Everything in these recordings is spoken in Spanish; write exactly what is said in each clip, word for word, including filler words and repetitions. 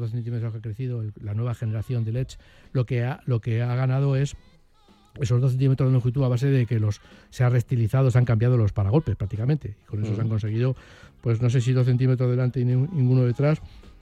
dos centímetros que ha crecido, el, la nueva generación del Edge, lo que ha, lo que ha ganado es esos dos centímetros de longitud a base de que los se ha restilizado, se han cambiado los paragolpes prácticamente. Y con eso uh-huh. se han conseguido, pues no sé si dos centímetros delante y ninguno detrás,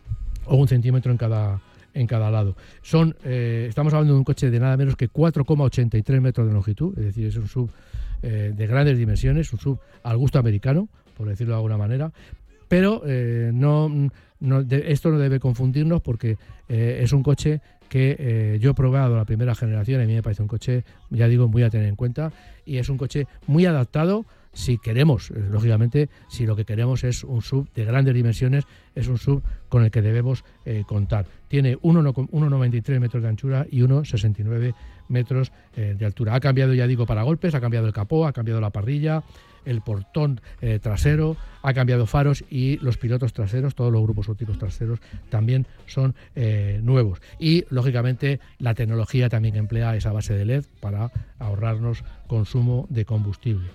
o un centímetro en cada en cada lado. Son, eh, estamos hablando de un coche de nada menos que cuatro coma ochenta y tres metros de longitud, es decir, es un sub eh, de grandes dimensiones, un sub al gusto americano, por decirlo de alguna manera, pero eh, no, no de, esto no debe confundirnos porque eh, es un coche que eh, yo he probado la primera generación y a mí me parece un coche, ya digo, muy a tener en cuenta, y es un coche muy adaptado si queremos, eh, lógicamente, si lo que queremos es un sub de grandes dimensiones, es un sub con el que debemos eh, contar. Tiene uno coma noventa y tres metros de anchura y uno coma sesenta y nueve metros eh, de altura. Ha cambiado, ya digo, paragolpes, ha cambiado el capó, ha cambiado la parrilla, el portón eh, trasero, ha cambiado faros y los pilotos traseros, todos los grupos ópticos traseros también son eh, nuevos. Y, lógicamente, la tecnología también emplea esa base de L E D para ahorrarnos consumo de combustible.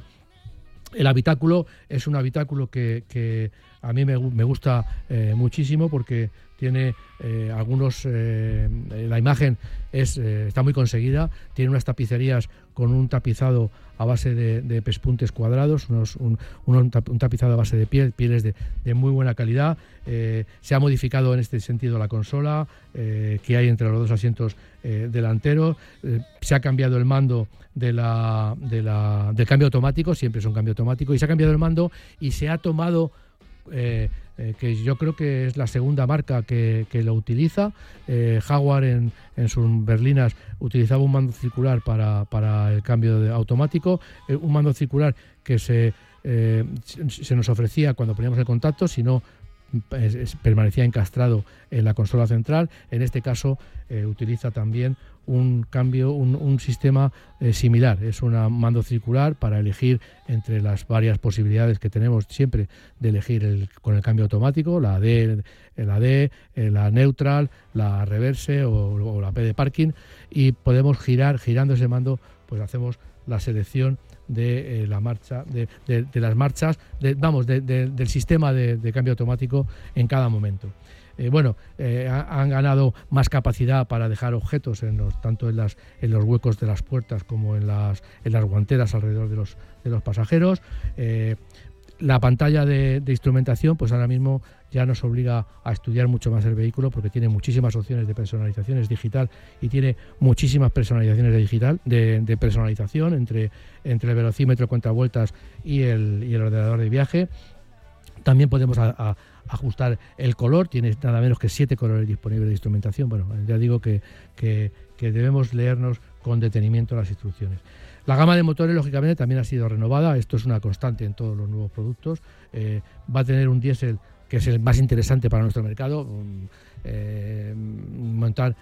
El habitáculo es un habitáculo que, que a mí me, me gusta eh, muchísimo porque tiene eh, algunos... Eh, la imagen es eh, está muy conseguida, tiene unas tapicerías con un tapizado a base de, de pespuntes cuadrados, unos, un, un tapizado a base de piel, pieles de, de muy buena calidad. Eh, se ha modificado en este sentido la consola eh, que hay entre los dos asientos eh, delanteros. Eh, se ha cambiado el mando de la, de la, del cambio automático, siempre es un cambio automático, y se ha cambiado el mando y se ha tomado... Eh, eh, que yo creo que es la segunda marca que, que lo utiliza. eh, Jaguar en, en sus berlinas utilizaba un mando circular para, para el cambio de automático, eh, un mando circular que se, eh, se nos ofrecía cuando poníamos el contacto, si no es, es, permanecía encastrado en la consola central. En este caso eh, utiliza también un cambio, un, un sistema eh, similar. Es un mando circular para elegir entre las varias posibilidades que tenemos siempre de elegir el, con el cambio automático, la D, la D, la neutral, la reverse o, o la P de parking, y podemos girar, girando ese mando, pues hacemos la selección de eh, la marcha, de, de, de las marchas, de, vamos, de, de, del sistema de, de cambio automático en cada momento. Eh, bueno, eh, han ganado más capacidad para dejar objetos en los, tanto en, las, en los huecos de las puertas como en las, en las guanteras alrededor de los, de los pasajeros. Eh, la pantalla de, de instrumentación, pues ahora mismo ya nos obliga a estudiar mucho más el vehículo porque tiene muchísimas opciones de personalización, es digital y tiene muchísimas personalizaciones de digital, de, de personalización entre, entre el velocímetro, cuentavueltas y el, y el ordenador de viaje. También podemos a, a, ajustar el color, tiene nada menos que siete colores disponibles de instrumentación. Bueno, ya digo que, que, que debemos leernos con detenimiento las instrucciones. La gama de motores, lógicamente, también ha sido renovada. Esto es una constante en todos los nuevos productos. Eh, va a tener un diésel que es el más interesante para nuestro mercado. Eh, montar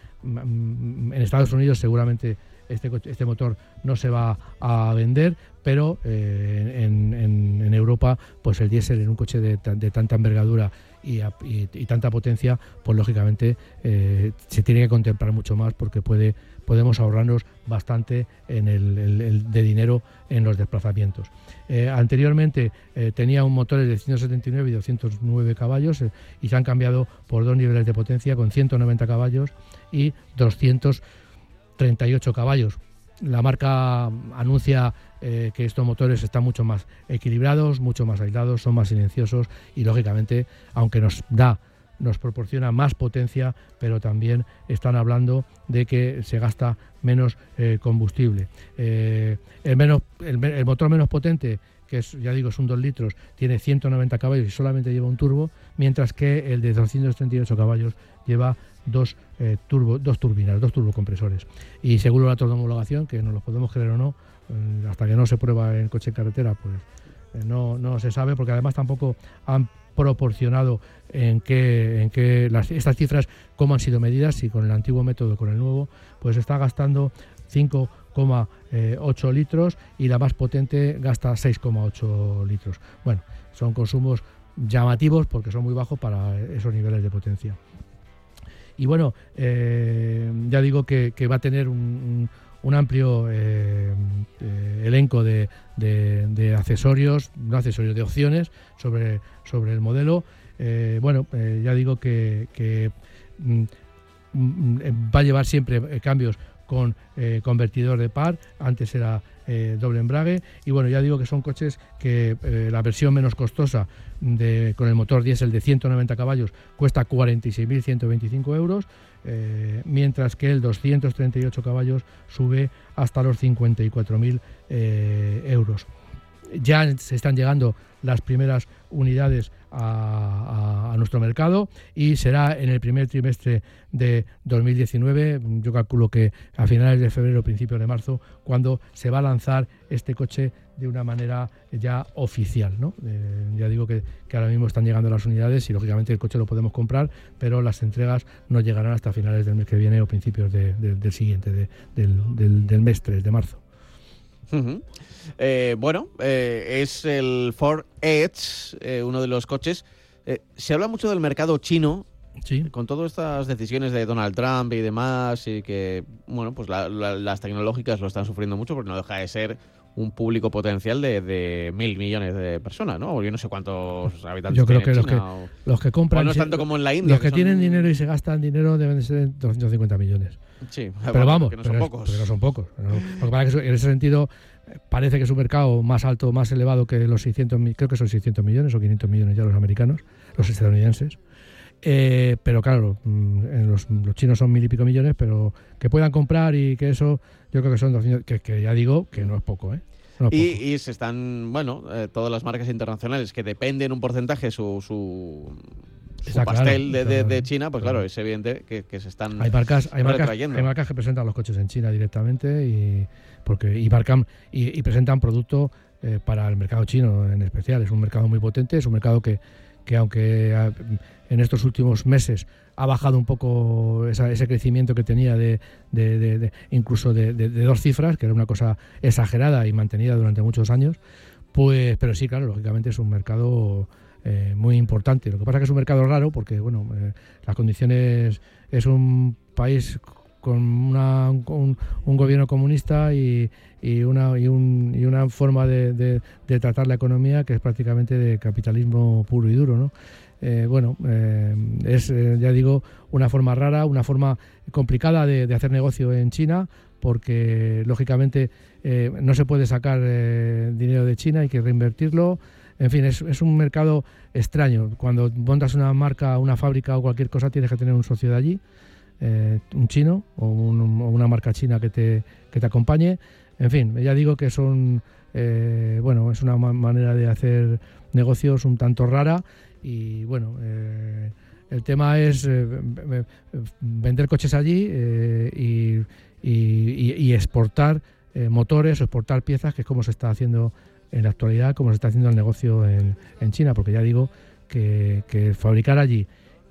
en Estados Unidos seguramente este, este motor no se va a vender, pero eh, en, en, en Europa, pues el diésel en un coche de, de tanta envergadura y, y, y tanta potencia, pues lógicamente eh, se tiene que contemplar mucho más porque puede podemos ahorrarnos bastante en el, el, el de dinero en los desplazamientos. Eh, anteriormente eh, tenía un motor de ciento setenta y nueve y doscientos nueve caballos eh, y se han cambiado por dos niveles de potencia con ciento noventa caballos y doscientos treinta y ocho caballos. La marca anuncia eh, que estos motores están mucho más equilibrados, mucho más aislados, son más silenciosos y lógicamente, aunque nos da nos proporciona más potencia, pero también están hablando de que se gasta menos eh, combustible. Eh, el, menos, el, el motor menos potente, que es, ya digo, es un dos litros, tiene ciento noventa caballos y solamente lleva un turbo, mientras que el de doscientos treinta y ocho caballos lleva dos, eh, turbo, dos turbinas, dos turbocompresores. Y según los datos de homologación, que nos los podemos creer o no, eh, hasta que no se prueba en coche en carretera, pues eh, no, no se sabe, porque además tampoco han proporcionado en qué, en qué las, estas cifras cómo han sido medidas, si con el antiguo método o con el nuevo, pues está gastando cinco coma ocho litros y la más potente gasta seis coma ocho litros. Bueno, son consumos llamativos porque son muy bajos para esos niveles de potencia. Y bueno, eh, ya digo que, que va a tener un, un un amplio eh, eh, elenco de, de, de accesorios, no accesorios, de opciones sobre, sobre el modelo. Eh, bueno, eh, ya digo que, que mm, mm, va a llevar siempre eh, cambios con eh, convertidor de par, antes era eh, doble embrague, y bueno, ya digo que son coches que eh, la versión menos costosa de, con el motor diésel de ciento noventa caballos cuesta cuarenta y seis mil ciento veinticinco euros, eh, mientras que el doscientos treinta y ocho caballos sube hasta los cincuenta y cuatro mil eh, euros. Ya se están llegando las primeras unidades a, a, a nuestro mercado y será en el primer trimestre de dos mil diecinueve, yo calculo que a finales de febrero, principios de marzo, cuando se va a lanzar este coche de una manera ya oficial, ¿no? Eh, ya digo que, que ahora mismo están llegando las unidades y lógicamente el coche lo podemos comprar, pero las entregas no llegarán hasta finales del mes que viene o principios de, de, del siguiente, de, del, del, del mes tres de marzo. Uh-huh. Eh, bueno, eh, es el Ford Edge, eh, uno de los coches. Eh, se habla mucho del mercado chino, sí, con todas estas decisiones de Donald Trump y demás, y que, bueno, pues la, la, las tecnológicas lo están sufriendo mucho porque no deja de ser un público potencial de, de mil millones de personas, ¿no? Yo no sé cuántos habitantes Yo creo tiene que los, China, que o... los que compran... no es tanto como en la India. Los que, que son... tienen dinero y se gastan dinero deben de ser doscientos cincuenta millones. Sí, pero bueno, vamos, que no pero, son es, pocos. pero no son pocos. ¿No? Porque para que en ese sentido parece que es un mercado más alto, más elevado que los seiscientos, creo que son seiscientos millones o quinientos millones ya los americanos, los estadounidenses. Eh, pero claro, los, los chinos son mil y pico millones, pero que puedan comprar y que eso, yo creo que son doscientos, que, que ya digo que no es poco, ¿eh? No es y, poco. y se están, bueno, eh, todas las marcas internacionales que dependen un porcentaje su, su, su Está pastel claro, de, de, claro, de China, pues claro, claro. es evidente que, que se están hay marcas, hay marcas, retrayendo. hay marcas que presentan los coches en China directamente y porque y marcan y, y presentan producto eh, para el mercado chino en especial. Es un mercado muy potente, es un mercado que que aunque a, en estos últimos meses ha bajado un poco esa, ese crecimiento que tenía de, de, de, de incluso de, de, de dos cifras, que era una cosa exagerada y mantenida durante muchos años, pues, pero sí, claro, lógicamente es un mercado eh, muy importante. Lo que pasa es que es un mercado raro porque, bueno, eh, las condiciones, es un país con una, un, un gobierno comunista y, y, una, y, un, y una forma de, de, de tratar la economía que es prácticamente de capitalismo puro y duro, ¿no? Eh, bueno, eh, es, eh, ya digo, una forma rara, una forma complicada de, de hacer negocio en China, porque lógicamente eh, no se puede sacar eh, dinero de China, hay que reinvertirlo. En fin, es, es un mercado extraño. Cuando montas una marca, una fábrica o cualquier cosa, tienes que tener un socio de allí, eh, un chino o, un, o una marca china que te, que te acompañe. En fin, ya digo que son, eh, bueno, es una ma- manera de hacer negocios un tanto rara. Y bueno, eh, el tema es eh, vender coches allí eh, y, y, y exportar eh, motores o exportar piezas, que es como se está haciendo en la actualidad, como se está haciendo el negocio en, en China, porque ya digo que, que fabricar allí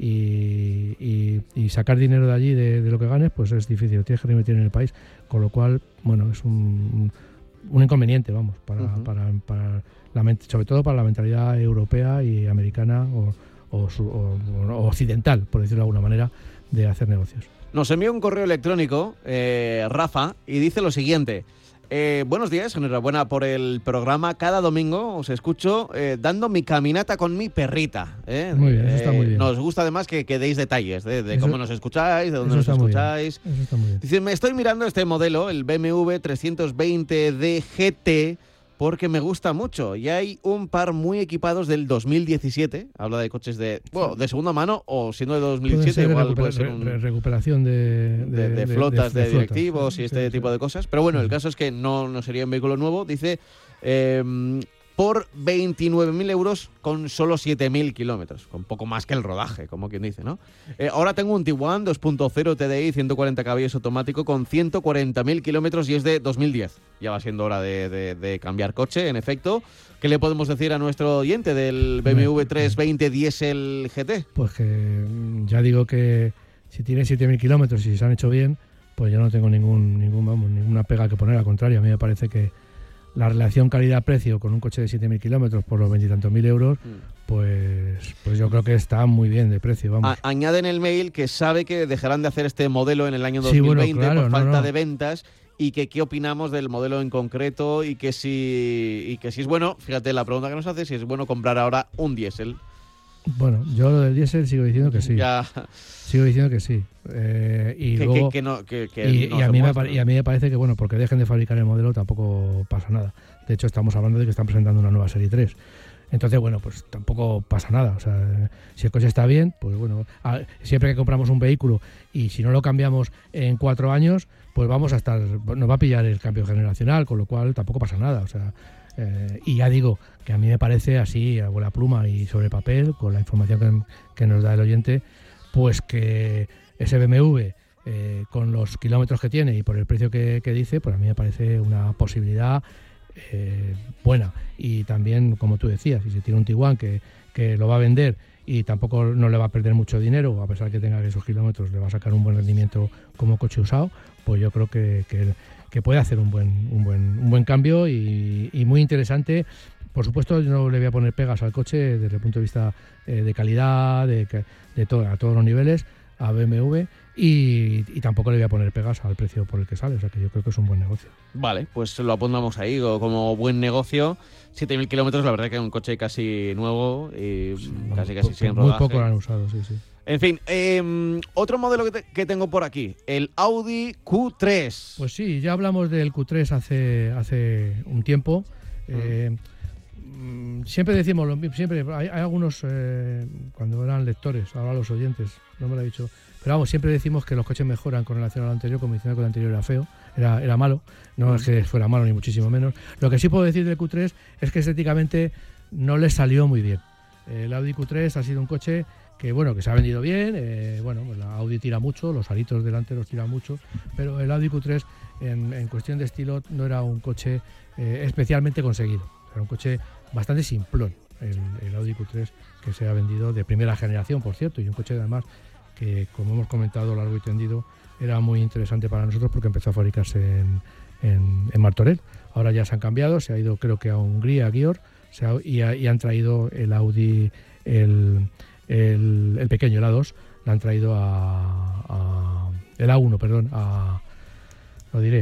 y, y, y sacar dinero de allí de, de lo que ganes, pues es difícil, tienes que reinvertir en el país, con lo cual, bueno, es un, un inconveniente, vamos, para, uh-huh. para, para la, sobre todo para la mentalidad europea y americana o, o, su, o, o occidental, por decirlo de alguna manera, de hacer negocios. Nos envía un correo electrónico, eh, Rafa, y dice lo siguiente. Eh, buenos días, enhorabuena por el programa. Cada domingo os escucho eh, dando mi caminata con mi perrita. ¿eh? Muy bien, eso está muy bien. Eh, nos gusta además que, que deis detalles de, de eso, cómo nos escucháis, de dónde nos escucháis. Eso está muy bien. Dice, me estoy mirando este modelo, el B M W trescientos veinte D G T, porque me gusta mucho. Y hay un par muy equipados del dos mil diecisiete. Habla de coches de bueno, de segunda mano o siendo de dos mil diecisiete, puede igual recupera, puede ser un, re, recuperación de, de, de, de flotas, de, de, de directivos sí, y este sí, tipo sí. de cosas. Pero bueno, sí. El caso es que no, no sería un vehículo nuevo. Dice, eh, por veintinueve mil euros con solo siete mil kilómetros. Con poco más que el rodaje, como quien dice, ¿no? Eh, ahora tengo un Tiguan dos punto cero T D I, ciento cuarenta caballos automático con ciento cuarenta mil kilómetros y es de dos mil diez. Ya va siendo hora de, de, de cambiar coche, en efecto. ¿Qué le podemos decir a nuestro oyente del B M W trescientos veinte Diesel G T? Pues que ya digo que si tiene siete mil kilómetros y se han hecho bien, pues yo no tengo ningún, ningún vamos, ninguna pega que poner. Al contrario, a mí me parece que la relación calidad-precio con un coche de siete mil kilómetros por los veintitantos mil euros, pues, pues yo creo que está muy bien de precio. Vamos. A- añade en el mail que sabe que dejarán de hacer este modelo en el año dos mil veinte sí, bueno, claro, por falta no, no. de ventas. Y que qué opinamos del modelo en concreto y que si y que si es bueno, fíjate la pregunta que nos hace, si es bueno comprar ahora un diésel. Bueno, yo lo del diésel sigo diciendo que sí. Ya. Sigo diciendo que sí. Eh, y que, luego, que, que no, que, que y, no y, a se mí me, muestra. y a mí me parece que, bueno, porque dejen de fabricar el modelo tampoco pasa nada. De hecho, estamos hablando de que están presentando una nueva serie tres. Entonces, bueno, pues tampoco pasa nada. O sea, si el coche está bien, pues bueno, a, siempre que compramos un vehículo y si no lo cambiamos en cuatro años, pues vamos a estar, nos va a pillar el cambio generacional, con lo cual tampoco pasa nada. O sea, eh, y ya digo que a mí me parece así, a buena pluma y sobre papel, con la información que, que nos da el oyente, pues que ese B M W, eh, con los kilómetros que tiene y por el precio que, que dice, pues a mí me parece una posibilidad eh, buena. Y también, como tú decías, si se tiene un Tiguan que, que lo va a vender y tampoco no le va a perder mucho dinero, a pesar que tenga esos kilómetros, le va a sacar un buen rendimiento como coche usado, pues yo creo que, que, que puede hacer un buen, un buen, un buen cambio y, y muy interesante. Por supuesto, yo no le voy a poner pegas al coche desde el punto de vista eh, de calidad, de, de todo, a todos los niveles, a B M W, y, y tampoco le voy a poner pegas al precio por el que sale. O sea que yo creo que es un buen negocio. Vale, pues lo apuntamos ahí como buen negocio. siete mil kilómetros, la verdad que es un coche casi nuevo y sí, casi casi sin rodaje. Muy poco lo han usado, sí, sí. En fin, eh, otro modelo que, te, que tengo por aquí, el Audi Q tres. Pues sí, ya hablamos del Q tres hace, hace un tiempo. Eh, mm. Siempre decimos lo mismo, siempre hay, hay algunos, eh, cuando eran lectores, ahora los oyentes, no me lo he dicho, pero vamos, siempre decimos que los coches mejoran con relación al anterior, como diciendo que el anterior era feo, era, era malo, no es que fuera malo ni muchísimo menos. Lo que sí puedo decir del Q tres es que estéticamente no le salió muy bien. El Audi Q tres ha sido un coche que bueno, que se ha vendido bien, eh, bueno, pues la Audi tira mucho, los aritos delanteros tiran mucho, pero el Audi Q tres en, en cuestión de estilo no era un coche eh, especialmente conseguido, era un coche bastante simplón, el, el Audi Q tres, que se ha vendido de primera generación, por cierto, y un coche además que, como hemos comentado largo y tendido, era muy interesante para nosotros porque empezó a fabricarse en, en, en Martorell. Ahora ya se han cambiado, se ha ido creo que a Hungría, a Győr, se ha, y, ha, y han traído el Audi, el, el, el pequeño, el A dos, lo han traído a, a el A uno, perdón, a, lo diré,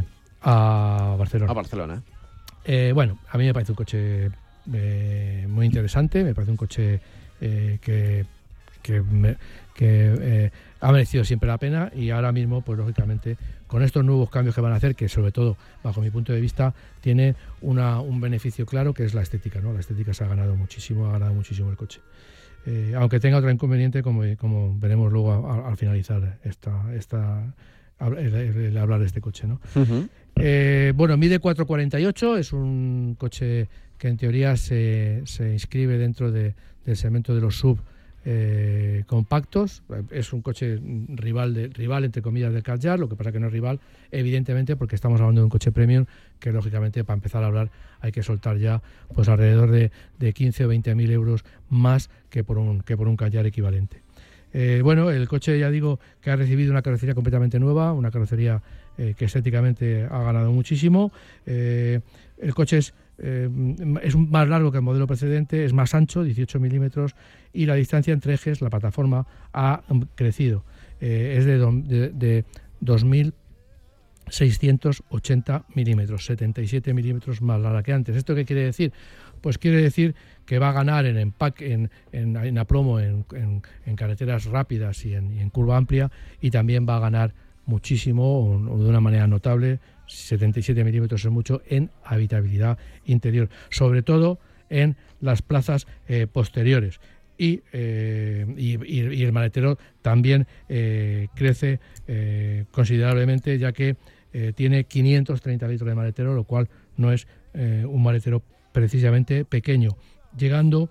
a Barcelona. A Barcelona. Eh, bueno, a mí me parece un coche eh, muy interesante, me parece un coche eh, que, que, me, que eh, ha merecido siempre la pena, y ahora mismo, pues lógicamente, con estos nuevos cambios que van a hacer, que sobre todo, bajo mi punto de vista, tiene una, un beneficio claro, que es la estética, ¿no? La estética se ha ganado muchísimo, ha ganado muchísimo el coche. Eh, aunque tenga otro inconveniente, como, como veremos luego a, a, al finalizar esta, esta el, el, el hablar de este coche, ¿no? Uh-huh. Eh, bueno, mide cuatro cuarenta y ocho, es un coche que en teoría se, se inscribe dentro de, del segmento de los sub eh, compactos. Es un coche rival, de, rival entre comillas, del Kadjar, lo que pasa que no es rival, evidentemente, porque estamos hablando de un coche premium que, lógicamente, para empezar a hablar hay que soltar ya pues alrededor de, de quince o veinte mil euros más que por un, que por un Kadjar equivalente. Eh, bueno, el coche, ya digo, que ha recibido una carrocería completamente nueva, una carrocería eh, que estéticamente ha ganado muchísimo. Eh, el coche es, eh, es más largo que el modelo precedente, es más ancho, dieciocho milímetros, y la distancia entre ejes, la plataforma, ha crecido. Eh, es de, de, de dos mil seiscientos ochenta milímetros, setenta y siete milímetros más larga que antes. ¿Esto qué quiere decir? Pues quiere decir que va a ganar en empaque, en, en, en aplomo, en, en, en carreteras rápidas y en, y en curva amplia, y también va a ganar muchísimo, o, o de una manera notable, setenta y siete milímetros es mucho, en habitabilidad interior, sobre todo en las plazas eh, posteriores. Y, eh, y, y el maletero también eh, crece eh, considerablemente, ya que eh, tiene quinientos treinta litros de maletero, lo cual no es eh, un maletero precisamente pequeño, llegando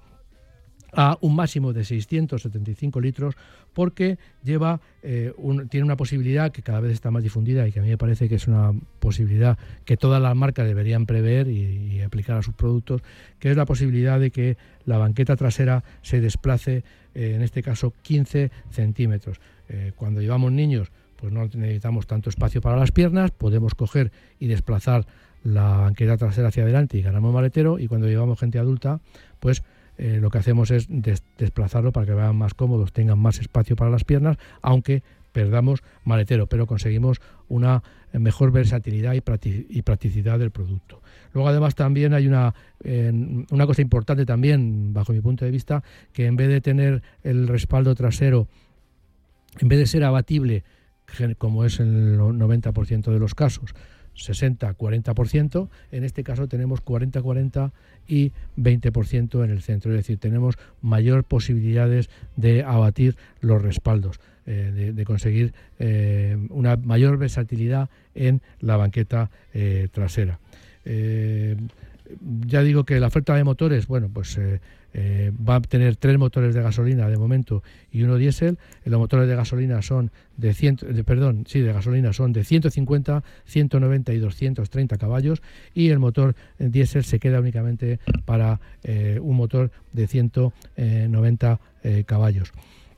a un máximo de seiscientos setenta y cinco litros, porque lleva eh, un, tiene una posibilidad que cada vez está más difundida y que a mí me parece que es una posibilidad que todas las marcas deberían prever y, y aplicar a sus productos, que es la posibilidad de que la banqueta trasera se desplace, eh, en este caso quince centímetros. Eh, cuando llevamos niños, pues no necesitamos tanto espacio para las piernas, podemos coger y desplazar la banqueta trasera hacia adelante y ganamos maletero, y cuando llevamos gente adulta, pues Eh, lo que hacemos es des- desplazarlo para que vayan más cómodos, tengan más espacio para las piernas, aunque perdamos maletero, pero conseguimos una mejor versatilidad y, practic- y practicidad del producto. Luego además también hay una, eh, una cosa importante también, bajo mi punto de vista, que en vez de tener el respaldo trasero, en vez de ser abatible, como es en el noventa por ciento de los casos, sesenta a cuarenta por ciento, en este caso tenemos cuarenta a cuarenta y veinte por ciento en el centro, es decir, tenemos mayor posibilidades de abatir los respaldos, eh, de, de conseguir eh, una mayor versatilidad en la banqueta eh, trasera. Eh, ya digo que la oferta de motores, bueno, pues eh, eh, va a tener tres motores de gasolina de momento y uno diésel. Los motores de gasolina son de cien, de, perdón, sí, de gasolina son de ciento cincuenta, ciento noventa y doscientos treinta caballos, y el motor diésel se queda únicamente para eh, un motor de ciento noventa eh, caballos.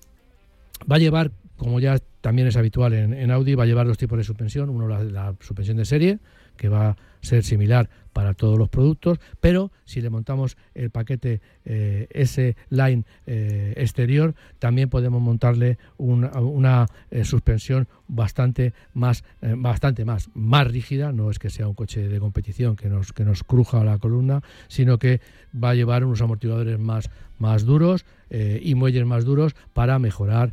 Va a llevar, como ya también es habitual en, en Audi, va a llevar dos tipos de suspensión. Uno, la, la suspensión de serie, que va a ser similar para todos los productos, pero si le montamos el paquete eh, S-Line eh, exterior, también podemos montarle una, una eh, suspensión bastante más, eh, bastante más, más rígida. No es que sea un coche de competición que nos, que nos cruja la columna, sino que va a llevar unos amortiguadores más, más duros eh, y muelles más duros para mejorar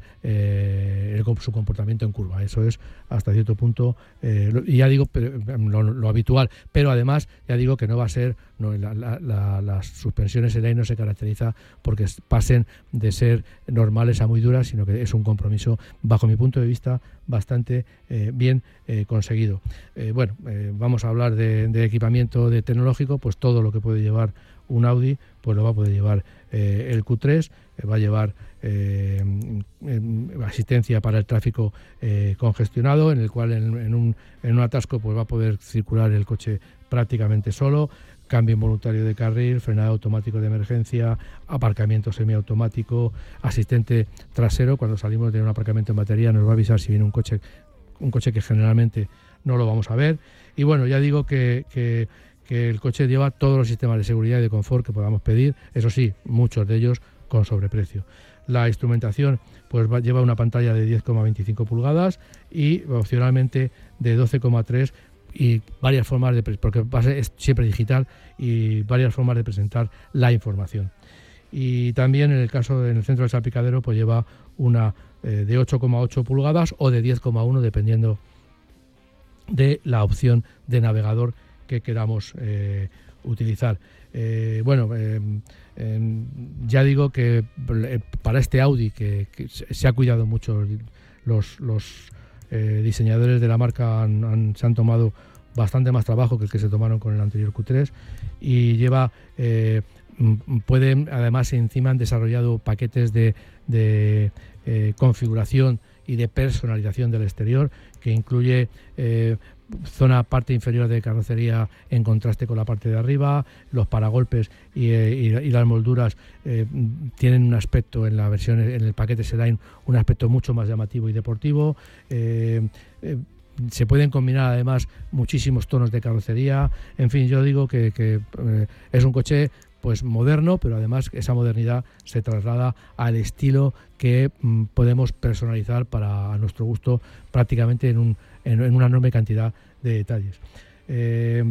eh, el, su comportamiento en curva. Eso es hasta cierto punto, eh, lo, y ya digo, lo, lo habitual, pero además ya digo que no va a ser, no, la, la, la, las suspensiones S-Line no se caracteriza porque pasen de ser normales a muy duras, sino que es un compromiso, bajo mi punto de vista, bastante eh, bien eh, conseguido. Eh, bueno, eh, vamos a hablar de, de equipamiento de tecnológico, pues todo lo que puede llevar un Audi, pues lo va a poder llevar eh, el Q tres, eh, va a llevar eh, asistencia para el tráfico eh, congestionado, en el cual en, en, un, en un atasco pues va a poder circular el coche prácticamente solo, cambio involuntario de carril, frenado automático de emergencia, aparcamiento semiautomático, asistente trasero. Cuando salimos de un aparcamiento en batería nos va a avisar si viene un coche, un coche que generalmente no lo vamos a ver. Y bueno, ya digo que, que que el coche lleva todos los sistemas de seguridad y de confort que podamos pedir, eso sí, muchos de ellos con sobreprecio. La instrumentación pues va, lleva una pantalla de diez coma veinticinco pulgadas y opcionalmente de doce coma tres, y varias formas de, porque va a ser, es siempre digital, y varias formas de presentar la información. Y también en el caso en el centro del salpicadero pues lleva una eh, de ocho coma ocho pulgadas o de diez coma uno, dependiendo de la opción de navegador que queramos eh, utilizar. Eh, bueno, eh, eh, ya digo que eh, para este Audi, que, que se ha cuidado mucho, los, los eh, diseñadores de la marca han, han, se han tomado bastante más trabajo que el que se tomaron con el anterior Q tres, y lleva, eh, pueden, además encima han desarrollado paquetes de, de eh, configuración y de personalización del exterior, que incluye eh, zona parte inferior de carrocería en contraste con la parte de arriba, los paragolpes y, eh, y, y las molduras eh, tienen un aspecto en la versión, en el paquete S-Line, un aspecto mucho más llamativo y deportivo. Eh, eh, se pueden combinar además muchísimos tonos de carrocería. En fin, yo digo que, que eh, es un coche pues moderno, pero además esa modernidad se traslada al estilo que mm, podemos personalizar para a nuestro gusto prácticamente en, un, en, en una enorme cantidad de detalles. Eh,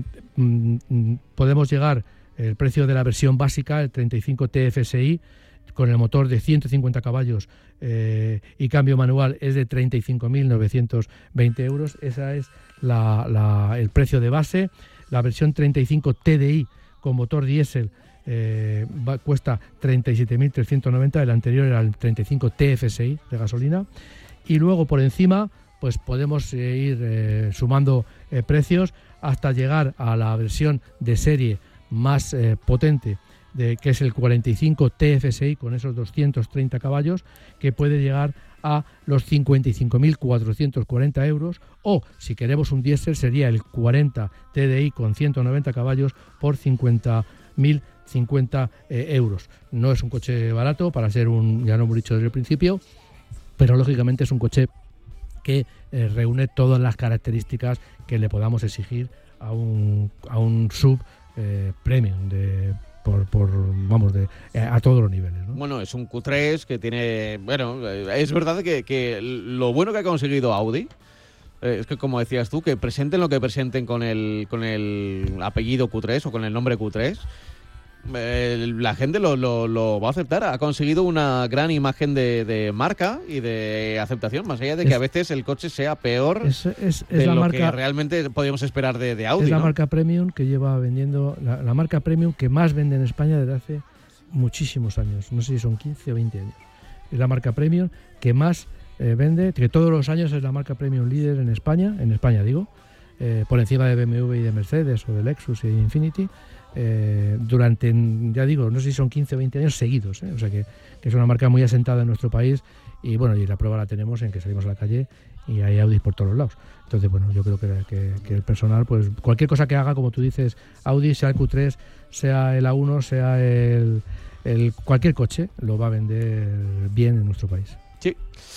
mm, podemos llegar, el precio de la versión básica, el treinta y cinco T F S I, con el motor de ciento cincuenta caballos eh, y cambio manual, es de treinta y cinco mil novecientos veinte euros. Esa es la, la, el precio de base. La versión treinta y cinco T D I con motor diésel Eh, va, cuesta treinta y siete mil trescientos noventa, el anterior era el treinta y cinco T F S I de gasolina, y luego por encima pues podemos eh, ir eh, sumando eh, precios hasta llegar a la versión de serie más eh, potente, de, que es el cuarenta y cinco T F S I con esos doscientos treinta caballos, que puede llegar a los cincuenta y cinco mil cuatrocientos cuarenta euros, o si queremos un diésel sería el cuarenta T D I con ciento noventa caballos por cincuenta mil cincuenta eh, euros. No es un coche barato para ser un, ya lo hemos dicho desde el principio, pero lógicamente es un coche que eh, reúne todas las características que le podamos exigir a un, a un sub eh, premium de por, por vamos, de a todos los niveles, ¿no? Bueno, es un Q tres que tiene... Bueno, es verdad que, que lo bueno que ha conseguido Audi eh, es que, como decías tú, que presenten lo que presenten con el, con el apellido Q tres o con el nombre Q tres, eh, la gente lo, lo, lo va a aceptar. Ha conseguido una gran imagen de, de marca y de aceptación, más allá de que es, a veces el coche sea peor es, es, es de la lo marca, que realmente podíamos esperar de, de Audi. Es la ¿no? marca premium que lleva vendiendo, la, la marca premium que más vende en España desde hace muchísimos años, no sé si son quince o veinte años. Es la marca premium que más eh, vende, que todos los años es la marca premium líder en España, en España digo, eh, por encima de B M W y de Mercedes o de Lexus y de Infiniti, eh, durante, ya digo, no sé si son quince o veinte años seguidos, ¿eh? O sea que, que es una marca muy asentada en nuestro país y bueno, y la prueba la tenemos en que salimos a la calle y hay Audi por todos los lados. Entonces, bueno, yo creo que, que, que el personal, pues cualquier cosa que haga, como tú dices, Audi, sea el Q tres, sea el A uno, sea el, el cualquier coche, lo va a vender bien en nuestro país. Sí.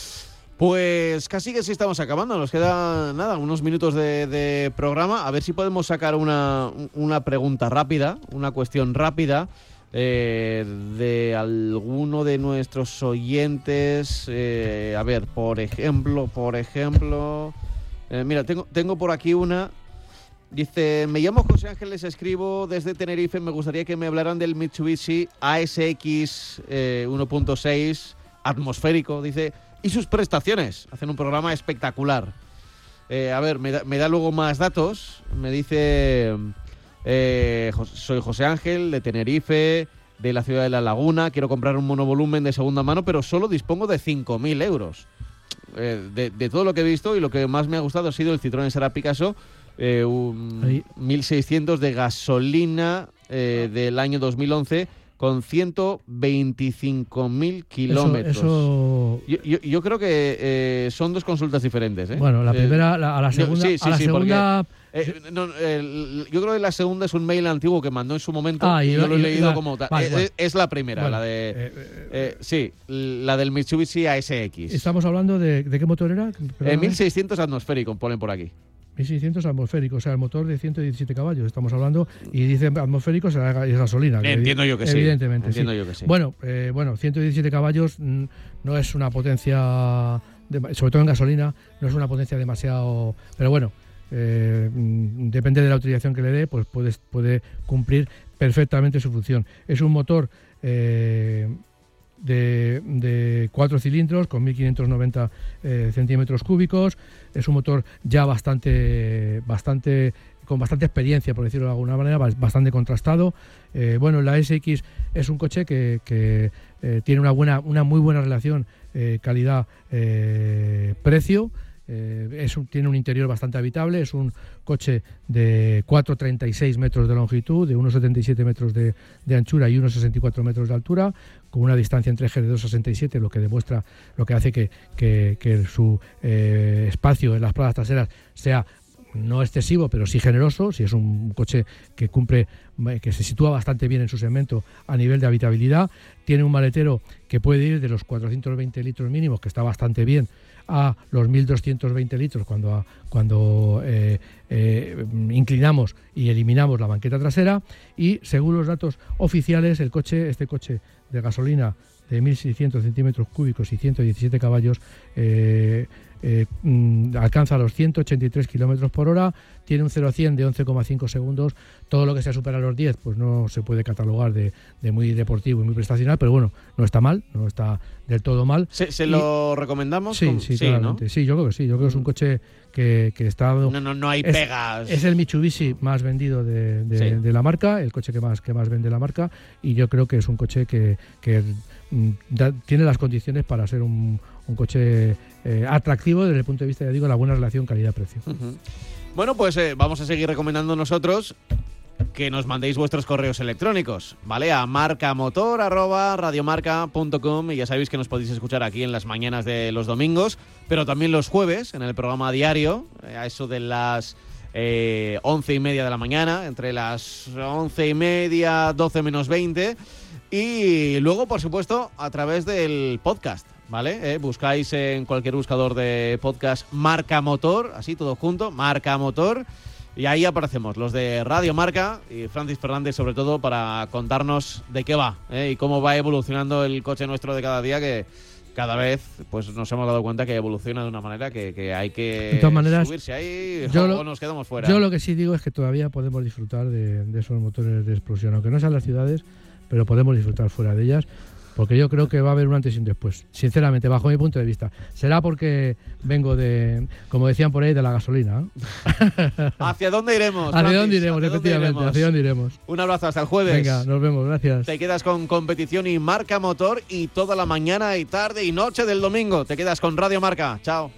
Pues casi que sí estamos acabando. Nos queda nada, unos minutos de, de programa. A ver si podemos sacar una, una pregunta rápida, una cuestión rápida eh, de alguno de nuestros oyentes. Eh, a ver, por ejemplo, por ejemplo, eh, mira, tengo, tengo por aquí una. Dice, me llamo José Ángel, les escribo desde Tenerife. Me gustaría que me hablaran del Mitsubishi A S X eh, uno punto seis atmosférico. Dice, y sus prestaciones. Hacen un programa espectacular. Eh, a ver, me da, me da luego más datos. Me dice, eh, soy José Ángel de Tenerife, de la ciudad de La Laguna. Quiero comprar un monovolumen de segunda mano, pero solo dispongo de cinco mil euros. Eh, de, de todo lo que he visto, y lo que más me ha gustado ha sido el Citroën Sara Picasso, eh, un mil seiscientos de gasolina eh, del año dos mil once, con ciento veinticinco mil kilómetros. Eso, eso... Yo, yo, yo creo que eh, son dos consultas diferentes, ¿eh? Bueno, la primera, eh, la, a la segunda... Yo, sí, sí, a la sí, segunda... porque, eh, no, eh, yo creo que la segunda es un mail antiguo que mandó en su momento, ah, y, y yo y, lo he y, leído la, como tal. Vale, eh, vale. Es la primera, bueno, la de... Eh, eh, sí, la del Mitsubishi A S X. Estamos hablando de... ¿De qué motor era? Eh, mil seiscientos atmosférico, ponen por aquí. mil seiscientos atmosférico, o sea, el motor de ciento diecisiete caballos, estamos hablando, y dice atmosférico será es gasolina. Entiendo yo que evidentemente, sí. Entiendo sí. yo que sí. Bueno, eh, bueno, ciento diecisiete caballos mm, no es una potencia, de, sobre todo en gasolina, no es una potencia demasiado... Pero bueno, eh, mm, depende de la utilización que le dé, pues puede, puede cumplir perfectamente su función. Es un motor... Eh, De, de cuatro cilindros con mil quinientos noventa eh, centímetros cúbicos. Es un motor ya bastante bastante con bastante experiencia, por decirlo de alguna manera, bastante contrastado. Eh, bueno, la A S X es un coche que, que eh, tiene una buena una muy buena relación eh, calidad eh, precio. Eh, es un, tiene un interior bastante habitable, es un coche de cuatro coma treinta y seis metros de longitud, de uno coma setenta y siete metros de, de anchura y uno coma sesenta y cuatro metros de altura, con una distancia entre ejes de dos coma sesenta y siete, lo que demuestra, lo que hace que, que, que su eh, espacio en las plazas traseras sea no excesivo, pero sí generoso. Si es un coche que cumple, que se sitúa bastante bien en su segmento a nivel de habitabilidad. Tiene un maletero que puede ir de los cuatrocientos veinte litros mínimos, que está bastante bien, a los mil doscientos veinte litros cuando, cuando eh, eh, inclinamos y eliminamos la banqueta trasera. Y según los datos oficiales, el coche, este coche de gasolina de mil seiscientos centímetros cúbicos y ciento diecisiete caballos eh, eh, mm, alcanza los ciento ochenta y tres kilómetros por hora, tiene un cero a cien de once coma cinco segundos. Todo lo que sea supera los diez pues no se puede catalogar de, de muy deportivo y muy prestacional, pero bueno, no está mal, no está del todo mal. ¿Se, se lo y, recomendamos? Sí, sí, sí, claramente. ¿No? Sí, yo creo que sí, yo creo que es un coche que, que está... No, no, no hay es, pegas. Es el Mitsubishi más vendido de, de, sí. de la marca, el coche que más, que más vende la marca, y yo creo que es un coche que, que da, tiene las condiciones para ser un, un coche eh, atractivo desde el punto de vista, ya digo, la buena relación calidad-precio. Uh-huh. Bueno, pues eh, vamos a seguir recomendando nosotros que nos mandéis vuestros correos electrónicos, ¿vale? A marcamotor arroba radiomarca punto com, y ya sabéis que nos podéis escuchar aquí en las mañanas de los domingos, pero también los jueves en el programa diario, a eso de las eh, once y media de la mañana, entre las once y media, doce menos veinte, y luego, por supuesto, a través del podcast, ¿vale? Eh, buscáis en cualquier buscador de podcast Marca Motor, así todo junto, Marca Motor, Y ahí aparecemos, los de Radio Marca y Francis Fernández sobre todo, para contarnos de qué va, ¿eh? Y cómo va evolucionando el coche nuestro de cada día, que cada vez pues nos hemos dado cuenta que evoluciona de una manera que, que hay que de todas maneras, subirse ahí yo o lo, nos quedamos fuera. Yo lo que sí digo es que todavía podemos disfrutar de, de esos motores de explosión, aunque no sean las ciudades, pero podemos disfrutar fuera de ellas, porque yo creo que va a haber un antes y un después, sinceramente, bajo mi punto de vista. Será porque vengo de, como decían por ahí, de la gasolina, ¿no? ¿Hacia dónde iremos? ¿Hacia Francis? dónde iremos? ¿Hacia efectivamente, dónde iremos? ¿Hacia dónde iremos? Un abrazo, hasta el jueves. Venga, nos vemos, gracias. Te quedas con competición y Marca Motor, y toda la mañana y tarde y noche del domingo te quedas con Radio Marca. Chao.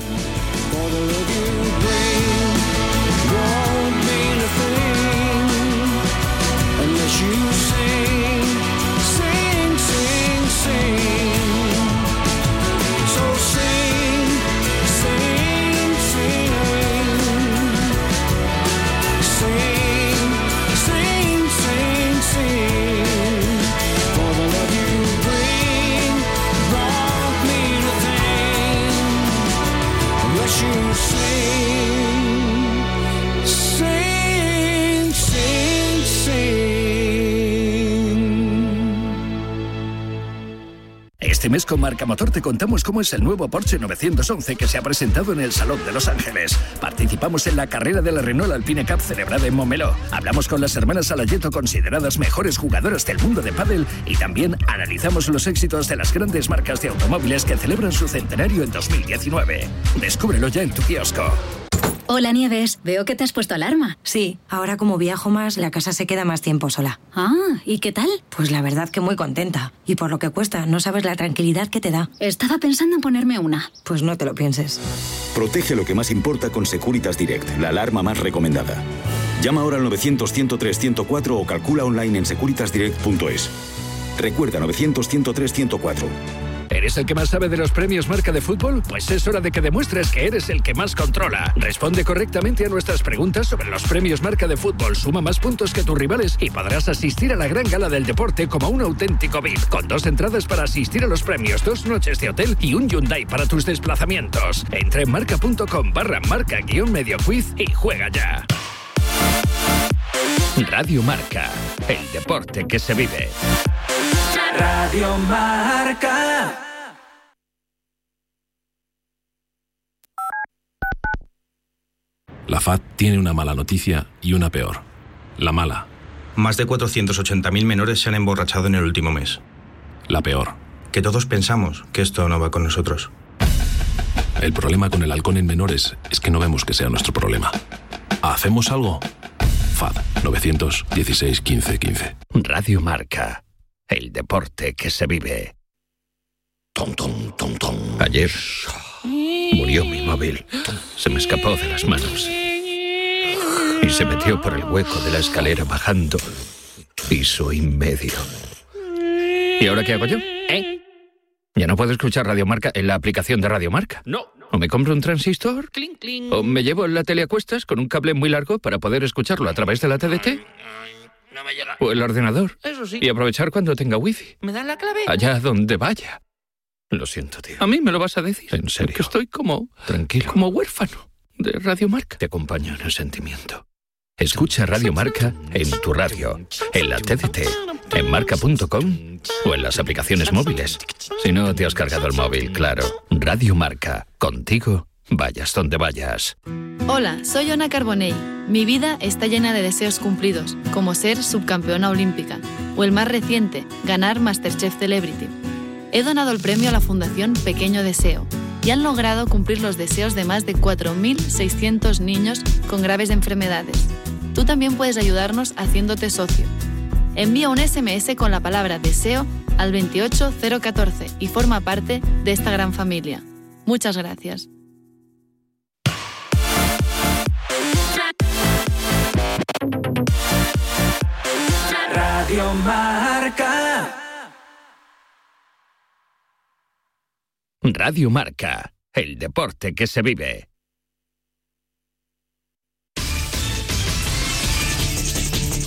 Este mes con Marca Motor te contamos cómo es el nuevo Porsche novecientos once que se ha presentado en el Salón de Los Ángeles. Participamos en la carrera de la Renault Alpine Cup celebrada en Montmeló. Hablamos con las hermanas Alayeto, consideradas mejores jugadoras del mundo de pádel, y también analizamos los éxitos de las grandes marcas de automóviles que celebran su centenario en dos mil diecinueve. Descúbrelo ya en tu kiosco. Hola, Nieves. Veo que te has puesto alarma. Sí, ahora como viajo más, la casa se queda más tiempo sola. Ah, ¿y qué tal? Pues la verdad que muy contenta. Y por lo que cuesta, no sabes la tranquilidad que te da. Estaba pensando en ponerme una. Pues no te lo pienses. Protege lo que más importa con Securitas Direct, la alarma más recomendada. Llama ahora al novecientos, ciento tres, ciento cuatro o calcula online en securitas direct punto es. Recuerda, novecientos, ciento tres, ciento cuatro. ¿Eres el que más sabe de los premios Marca de fútbol? Pues es hora de que demuestres que eres el que más controla. Responde correctamente a nuestras preguntas sobre los premios Marca de fútbol. Suma más puntos que tus rivales y podrás asistir a la gran gala del deporte como un auténtico V I P. Con dos entradas para asistir a los premios, dos noches de hotel y un Hyundai para tus desplazamientos. Entra en marca.com barra marca guión medio quiz y juega ya. Radio Marca, el deporte que se vive. Radio Marca. La F A D tiene una mala noticia y una peor. La mala. Más de cuatrocientos ochenta mil menores se han emborrachado en el último mes. La peor. Que todos pensamos que esto no va con nosotros. El problema con el alcohol en menores es que no vemos que sea nuestro problema. ¿Hacemos algo? F A D novecientos dieciséis quince quince. Radio Marca. El deporte que se vive. Tom, tom, tom, tom. Ayer murió mi móvil. Se me escapó de las manos y se metió por el hueco de la escalera bajando piso y medio. ¿Y ahora qué hago yo? ¿Eh? ¿Ya no puedo escuchar Radio Marca en la aplicación de Radio Marca? No. ¿O me compro un transistor? Cling, cling. ¿O me llevo la tele a cuestas con un cable muy largo para poder escucharlo a través de la T D T? No me llega. ¿O el ordenador? Eso sí. Y aprovechar cuando tenga wifi. ¿Me dan la clave? Allá donde vaya. Lo siento, tío. ¿A mí me lo vas a decir? En serio. Que estoy como... Tranquilo. Como huérfano de Radio Marca. Te acompaño en el sentimiento. Escucha Radio Marca en tu radio, en la T D T, en marca punto com o en las aplicaciones móviles. Si no te has cargado el móvil, claro. Radio Marca. Contigo, vayas donde vayas. Hola, soy Ona Carbonell. Mi vida está llena de deseos cumplidos, como ser subcampeona olímpica, o el más reciente, ganar MasterChef Celebrity. He donado el premio a la Fundación Pequeño Deseo y han logrado cumplir los deseos de más de cuatro mil seiscientos niños con graves enfermedades. Tú también puedes ayudarnos haciéndote socio. Envía un ese eme ese con la palabra deseo al veintiocho cero catorce y forma parte de esta gran familia. Muchas gracias. Radio Marca. Radio Marca, el deporte que se vive.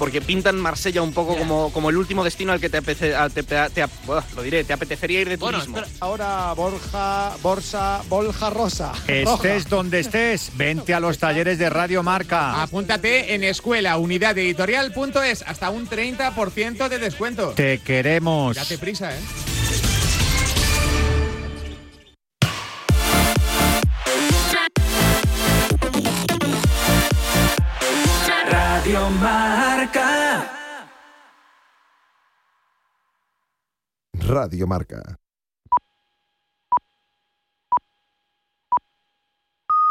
porque pintan Marsella un poco como, como el último destino al que te, apetece, al te, te, te, lo diré, te apetecería ir de turismo. Bueno, ahora Borja, Borsa, Borja Rosa. Estés donde estés, vente a los talleres de Radio Marca. Apúntate en escuela unidad editorial punto es, hasta un treinta por ciento de descuento. Te queremos. Date prisa, ¿eh? Radio Marca. Radio Marca.